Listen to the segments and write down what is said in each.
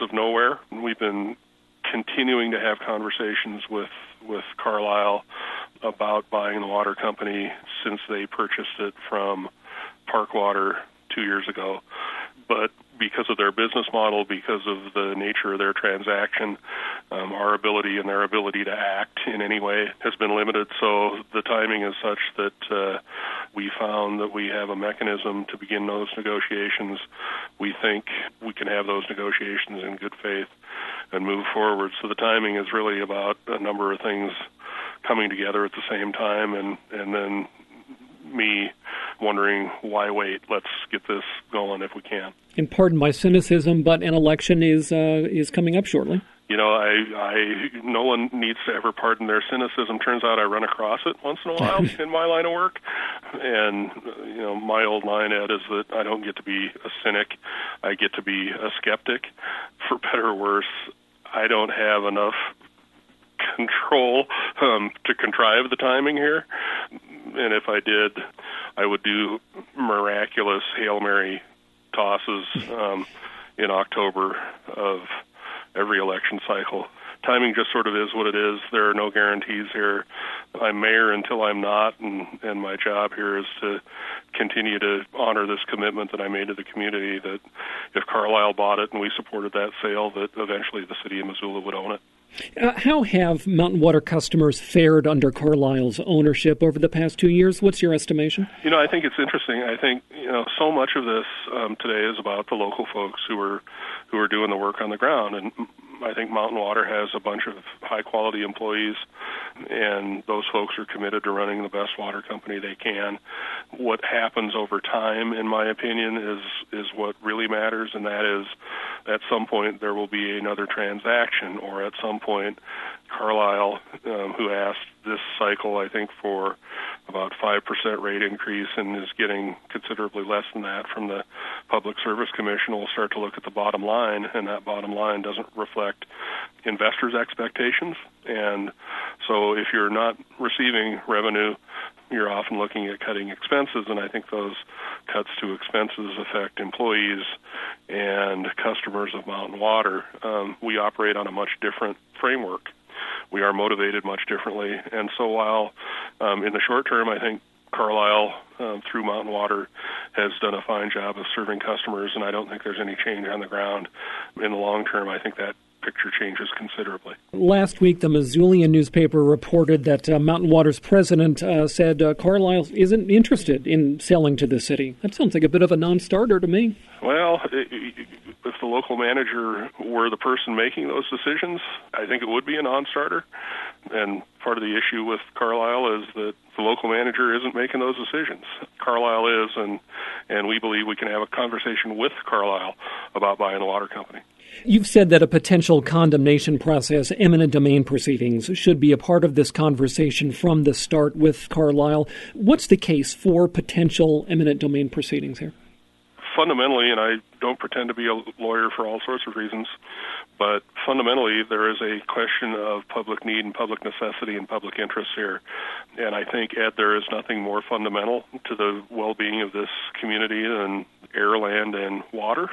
of nowhere. We've been continuing to have conversations with Carlisle about buying the water company since they purchased it from Park Water 2 years ago. But because of their business model, because of the nature of their transaction, our ability and their ability to act in any way has been limited. So the timing is such that we found that we have a mechanism to begin those negotiations. We think we can have those negotiations in good faith and move forward. So the timing is really about a number of things coming together at the same time, and then me wondering, why wait? Let's get this going if we can. And pardon my cynicism, but an election is coming up shortly. You know, no one needs to ever pardon their cynicism. Turns out I run across it once in a while in my line of work. And, you know, my old line, Ed, is that I don't get to be a cynic. I get to be a skeptic. For better or worse, I don't have enough control to contrive the timing here. And if I did, I would do miraculous Hail Mary tosses in October of every election cycle. Timing just sort of is what it is. There are no guarantees here. I'm mayor until I'm not, and my job here is to continue to honor this commitment that I made to the community, that if Carlisle bought it and we supported that sale, that eventually the city of Missoula would own it. How have Mountain Water customers fared under Carlisle's ownership over the past 2 years? What's your estimation? You know, I think it's interesting. I think, you know, so much of this today is about the local folks who are doing the work on the ground, and I think Mountain Water has a bunch of high-quality employees, and those folks are committed to running the best water company they can. What happens over time, in my opinion, is what really matters, and that is at some point there will be another transaction, or at some point Carlisle, who asked this cycle, I think, for about 5% rate increase and is getting considerably less than that from the Public Service Commission, will start to look at the bottom line, and that bottom line doesn't reflect investors' expectations. And so if you're not receiving revenue, you're often looking at cutting expenses, and I think those cuts to expenses affect employees and customers of Mountain Water. We operate on a much different framework. We are motivated much differently. And so while in the short term, I think Carlisle, through Mountain Water, has done a fine job of serving customers, and I don't think there's any change on the ground. In the long term, I think that picture changes considerably. Last week, the Missoulian newspaper reported that Mountain Water's president said Carlisle isn't interested in selling to the city. That sounds like a bit of a non-starter to me. Well, if the local manager were the person making those decisions, I think it would be a non-starter. And part of the issue with Carlisle is that the local manager isn't making those decisions. Carlisle is, and we believe we can have a conversation with Carlisle about buying the water company. You've said that a potential condemnation process, eminent domain proceedings, should be a part of this conversation from the start with Carlisle. What's the case for potential eminent domain proceedings here? Fundamentally, and I don't pretend to be a lawyer for all sorts of reasons, but fundamentally there is a question of public need and public necessity and public interest here. And I think, Ed, there is nothing more fundamental to the well-being of this community than air, land, and water.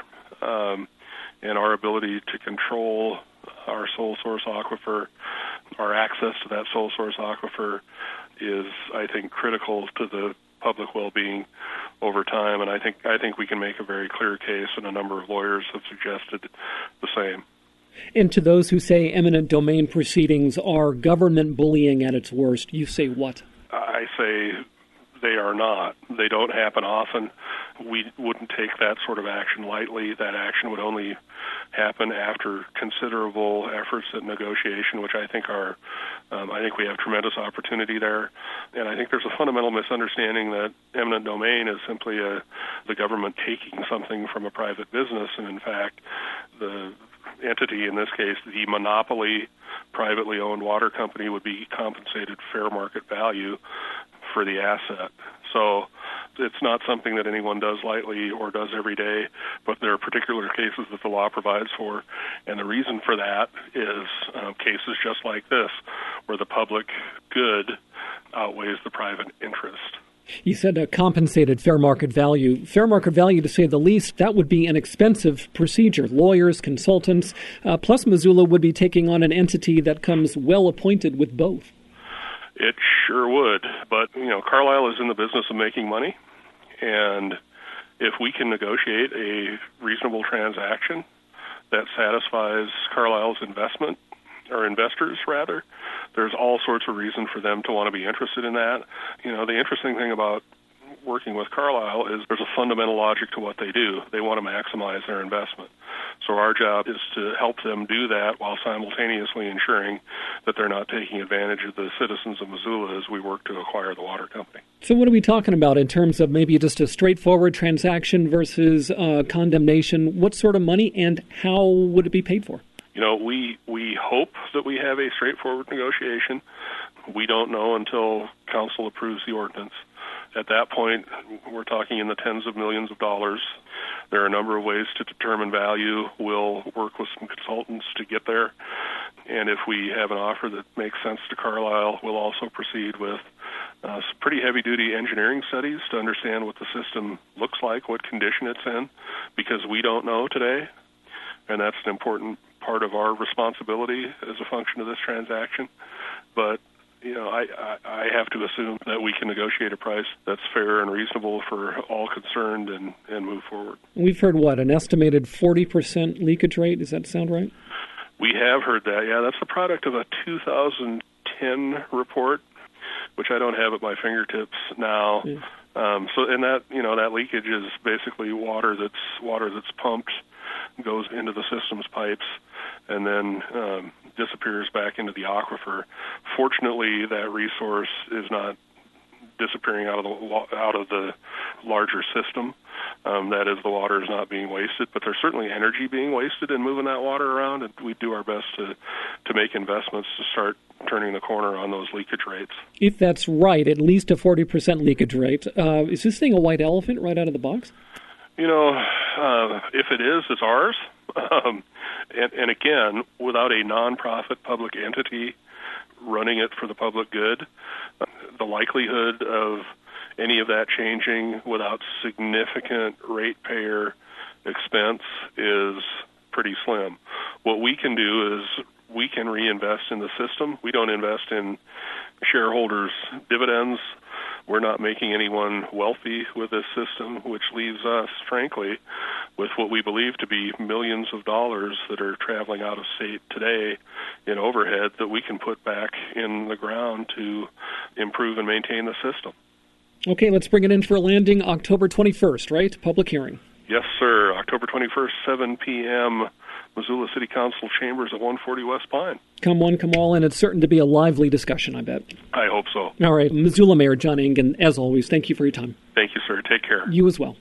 And our ability to control our sole source aquifer, our access to that sole source aquifer is, I think, critical to the public well-being over time. And I think we can make a very clear case, and a number of lawyers have suggested the same. And to those who say eminent domain proceedings are government bullying at its worst, you say what? I say they are not. They don't happen often. We wouldn't take that sort of action lightly. That action would only happen after considerable efforts at negotiation, which I think I think we have tremendous opportunity there. And I think there's a fundamental misunderstanding that eminent domain is simply the government taking something from a private business. And in fact, the entity, in this case, the monopoly privately owned water company, would be compensated fair market value for the asset. So it's not something that anyone does lightly or does every day, but there are particular cases that the law provides for. And the reason for that is cases just like this, where the public good outweighs the private interest. You said a compensated fair market value. Fair market value, to say the least, that would be an expensive procedure. Lawyers, consultants, plus Missoula would be taking on an entity that comes well appointed with both. It sure would. But, Carlisle is in the business of making money. And if we can negotiate a reasonable transaction that satisfies Carlisle's investment, or investors rather, there's all sorts of reason for them to want to be interested in that. The interesting thing about working with Carlisle is there's a fundamental logic to what they do. They want to maximize their investment. So our job is to help them do that while simultaneously ensuring that they're not taking advantage of the citizens of Missoula as we work to acquire the water company. So what are we talking about in terms of maybe just a straightforward transaction versus condemnation? What sort of money and how would it be paid for? We hope that we have a straightforward negotiation. We don't know until council approves the ordinance. At that point, we're talking in the tens of millions of dollars. There are a number of ways to determine value. We'll work with some consultants to get there. And if we have an offer that makes sense to Carlisle, we'll also proceed with some pretty heavy-duty engineering studies to understand what the system looks like, what condition it's in, because we don't know today. And that's an important part of our responsibility as a function of this transaction. But I have to assume that we can negotiate a price that's fair and reasonable for all concerned and move forward. We've heard, an estimated 40% leakage rate? Does that sound right? We have heard that, yeah. That's the product of a 2010 report, which I don't have at my fingertips now. Yeah. That leakage is basically water that's pumped, goes into the system's pipes, and then disappears back into the aquifer. Fortunately, that resource is not disappearing out of the larger system. That is, the water is not being wasted, but there's certainly energy being wasted in moving that water around, and we do our best to make investments to start turning the corner on those leakage rates. If that's right, at least a 40% leakage rate. Is this thing a white elephant right out of the box? If it is, it's ours. And again, without a nonprofit public entity running it for the public good, the likelihood of any of that changing without significant ratepayer expense is pretty slim. What we can do is we can reinvest in the system. We don't invest in shareholders' dividends. We're not making anyone wealthy with this system, which leaves us, frankly, with what we believe to be millions of dollars that are traveling out of state today in overhead that we can put back in the ground to improve and maintain the system. Okay, let's bring it in for a landing October 21st, right? Public hearing. Yes, sir. October 21st, 7 p.m., Missoula City Council chambers at 140 West Pine. Come one, come all, and it's certain to be a lively discussion, I bet. I hope so. All right. Missoula Mayor John Engen, as always, thank you for your time. Thank you, sir. Take care. You as well.